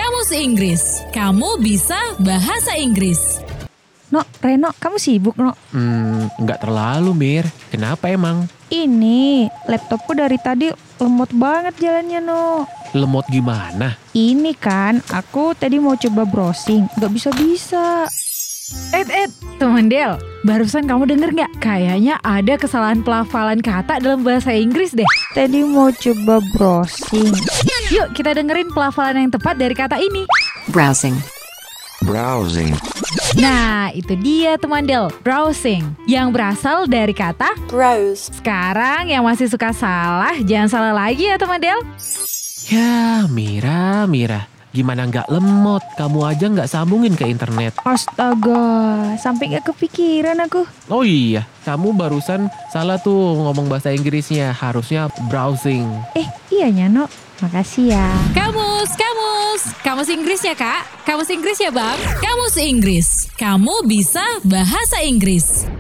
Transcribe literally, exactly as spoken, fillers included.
Kamus Inggris. Kamu bisa bahasa Inggris. No, Reno, kamu sibuk, No? Hmm, nggak terlalu, Mir. Kenapa emang? Ini, laptopku dari tadi lemot banget jalannya, No. Lemot gimana? Ini kan, aku tadi mau coba browsing, nggak bisa-bisa. Eh, eh, teman Del, barusan kamu denger nggak? Kayaknya ada kesalahan pelafalan kata dalam bahasa Inggris deh. Tadi mau coba browsing. Yuk kita dengerin pelafalan yang tepat dari kata ini. Browsing. Browsing. Nah, itu dia teman Del, browsing, yang berasal dari kata browse. Sekarang yang masih suka salah, jangan salah lagi ya teman Del. Ya, Mira, Mira. Gimana nggak lemot? Kamu aja nggak sambungin ke internet. Astaga, sampai nggak kepikiran aku. Oh iya, kamu barusan salah tuh ngomong bahasa Inggrisnya. Harusnya browsing. Eh, iyanya, No. Makasih ya. Kamus, kamus. Kamus Inggris ya, Kak? Kamus Inggris ya, Bang? Kamus Inggris. Kamu bisa bahasa Inggris.